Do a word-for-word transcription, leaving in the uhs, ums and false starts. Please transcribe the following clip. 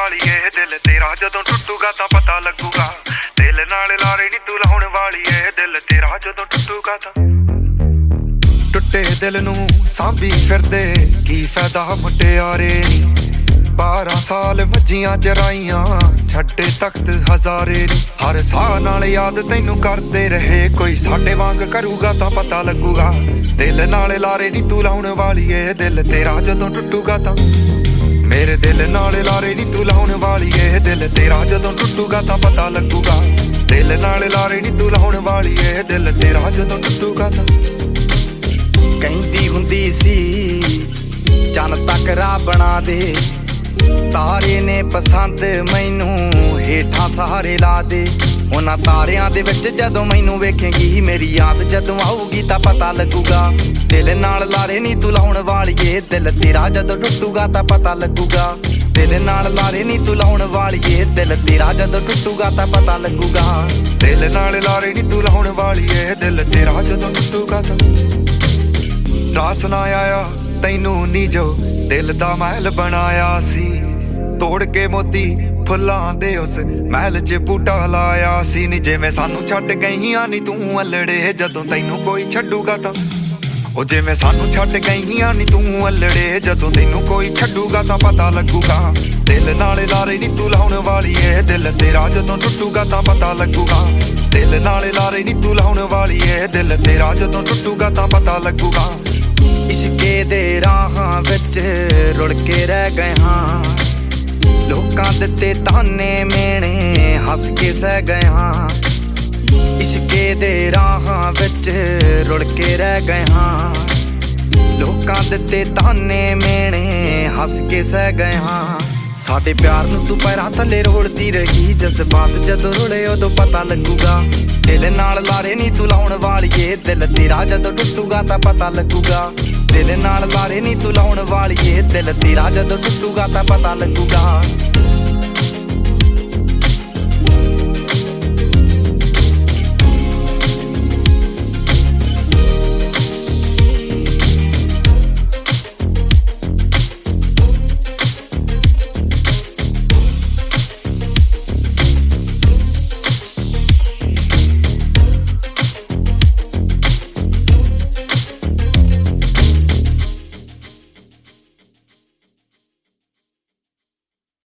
ਵਾਲੀਏ ਦਿਲ ਤੇਰਾ ਜਦੋਂ ਟੁੱਟੂਗਾ ਤਾਂ ਪਤਾ ਲੱਗੂਗਾ। ਦਿਲ ਨਾਲ ਲਾਰੇ ਨੀ ਤੂੰ ਲਾਉਣ ਵਾਲੀਏ ਦਿਲ ਤੇਰਾ ਜਦੋਂ ਟੁੱਟੂਗਾ ਤਾਂ। ਟੁੱਟੇ ਦਿਲ ਨੂੰ ਸਾਂਭੀ ਫਿਰਦੇ ਕੀ ਫਾਇਦਾ ਮੁਟਿਆਰੇ ਨੀ। ਬਾਰਾਂ ਸਾਲ ਵੱਜੀਆਂ ਚਰਾਈਆਂ ਛੱਡੇ ਤਖਤ ਹਜ਼ਾਰੇ ਨੀ। ਹਰ ਸਾਹ ਨਾਲ ਯਾਦ ਤੈਨੂੰ ਕਰਦੇ ਰਹੇ ਕੋਈ ਸਾਡੇ ਵਾਂਗ ਕਰੂਗਾ ਤਾਂ ਪਤਾ ਲੱਗੂਗਾ। ਦਿਲ ਨਾਲ ਲਾਰੇ ਨੀ ਤੂੰ ਲਾਉਣ ਵਾਲੀਏ ਦਿਲ ਤੇਰਾ ਜਦੋਂ ਟੁੱਟੂਗਾ ਤਾਂ। ਮੇਰੇ ਦਿਲ ਨਾਲ ਲਾਰੇ ਨੀ ਤੂੰ ਲਾਉਣ ਵਾਲੀਏ ਦਿਲ ਤੇਰਾ ਜਦੋਂ ਟੁੱਟੂਗਾ ਤਾਂ ਪਤਾ ਲੱਗੂਗਾ। ਦਿਲ ਨਾਲ ਲਾਰੇ ਨੀ ਤੂੰ ਲਾਉਣ ਵਾਲੀਏ ਦਿਲ ਤੇਰਾ ਜਦੋਂ ਟੁੱਟੂਗਾ ਤਾਂ। ਕਹਿੰਦੀ ਹੁੰਦੀ ਸੀ ਚੰਨ ਤੱਕ ਰਾਹ ਬਣਾ ਦੇ, ਤਾਰੇ ਨੇ ਪਸੰਦ ਮੈਨੂੰ ਹੇਠਾਂ ਸਹਾਰੇ ਲਾ ਦੇ। ਉਹਨਾਂ ਤਾਰਿਆਂ ਦੇ ਵਿੱਚ ਜਦੋਂ ਮੈਨੂੰ ਵੇਖੇਂਗੀ ਮੇਰੀ ਯਾਦ ਜਦੋਂ ਆਊਗੀ ਤਾਂ ਪਤਾ ਲੱਗੂਗਾ। ਦਿਲ ਨਾਲ ਲਾਰੇ ਨੀ ਤੂੰ ਲਾਉਣ ਵਾਲੀਏ ਦਿਲ ਤੇਰਾ ਜਦੋਂ ਟੁੱਟੂਗਾ ਤਾਂ ਪਤਾ ਲੱਗੂਗਾ। ਦਿਲ ਨਾਲ ਲਾਰੇ ਨੀ ਤੂੰ ਲਾਉਣ ਵਾਲੀਏ ਦਿਲ ਤੇਰਾ ਜਦੋਂ ਟੁੱਟੂਗਾ ਤਾਂ ਪਤਾ ਲੱਗੂਗਾ। ਦਿਲ ਨਾਲ ਲਾਰੇ ਨੀ ਤੂੰ ਲਾਉਣ ਵਾਲੀਏ ਦਿਲ ਤੇਰਾ ਜਦੋਂ ਟੁੱਟੂਗਾ ਤਾਂ। ਰਾਸ ਨਾ ਆਇਆ ਤੈਨੂੰ ਨੀ ਜੋ ਦਿਲ ਦਾ ਮਹਿਲ ਬਣਾਇਆ ਸੀ, ਤੋੜ ਕੇ ਮੋਤੀ ਫੁੱਲਾਂ ਦੇ ਉਸ ਮਹਿਲ 'ਚ ਬੂਟਾ ਲਾਇਆ ਸੀ ਨੀ। ਜਿਵੇਂ ਸਾਨੂੰ ਛੱਡ ਗਈਆਂ ਨੀ ਤੂੰ ਅਲੜੇ ਜਦੋਂ ਤੈਨੂੰ ਕੋਈ ਛੱਡੂਗਾ ਤਾਂ। ਉਹ ਜਿਵੇਂ ਸਾਨੂੰ ਛੱਡ ਗਈਆਂ ਨੀ ਤੂੰ ਅਲੜੇ ਜਦੋਂ ਤੈਨੂੰ ਕੋਈ ਛੱਡੂਗਾ ਤਾਂ ਪਤਾ ਲੱਗੂਗਾ। ਦਿਲ ਨਾਲ ਲਾਰੇ ਨੀ ਤੂੰ ਲਾਉਣ ਵਾਲੀਏ ਦਿਲ ਤੇਰਾ ਜਦੋਂ ਟੁੱਟੂਗਾ ਤਾਂ ਪਤਾ ਲੱਗੂਗਾ। ਦਿਲ ਨਾਲ ਲਾਰੇ ਨੀ ਤੂੰ ਲਾਉਣ ਵਾਲੀਏ ਦਿਲ ਤੇਰਾ ਜਦੋਂ ਟੁੱਟੂਗਾ ਤਾਂ ਪਤਾ ਲੱਗੂਗਾ। ਇਸ਼ਕੇ ਦੇ ਰਾਹਾਂ ਵਿੱਚ ਰੁਲ ਕੇ ਰਹਿ ਗਏ ਹਾਂ, ਲੋਕਾਂ ਦਿੱਤੇ ਤਾਨੇ ਮੇਣੇ ਹੱਸ ਕੇ ਸਹਿ ਗਏ ਹਾਂ। ਇਸ਼ਕੇ ਦੇ ਰਾਹਾਂ ਵਿੱਚ ਰੁਲ ਕੇ ਰਹਿ ਗਏ ਹਾਂ, ਲੋਕਾਂ ਦਿੱਤੇ ਤਾਨੇ ਮੇਣੇ ਹੱਸ ਕੇ ਸਹਿ ਗਏ ਹਾਂ। ਸਾਡੇ ਪਿਆਰ ਨੂੰ ਤੂੰ ਪੈਰਾਂ ਥੱਲੇ ਰੋੜਦੀ ਰਹੀ, ਜਜ਼ਬਾਤ ਜਦੋਂ ਰੁਲੇ ਉਦੋਂ ਪਤਾ ਲੱਗੂਗਾ। ਦਿਲ ਨਾਲ ਲਾਰੇ ਨੀ ਤੂੰ ਲਾਉਣ ਵਾਲੀਏ ਦਿਲ ਤੇਰਾ ਜਦੋਂ ਟੁੱਟੂਗਾ ਤਾਂ ਪਤਾ ਲੱਗੂਗਾ। ਦਿਲ ਨਾਲ ਲਾਰੇ ਨੀ ਤੂੰ ਲਾਉਣ ਵਾਲੀਏ ਦਿਲ ਤੇਰਾ ਜਦੋਂ ਟੁੱਟੂਗਾ ਤਾਂ ਪਤਾ ਲੱਗੂਗਾ।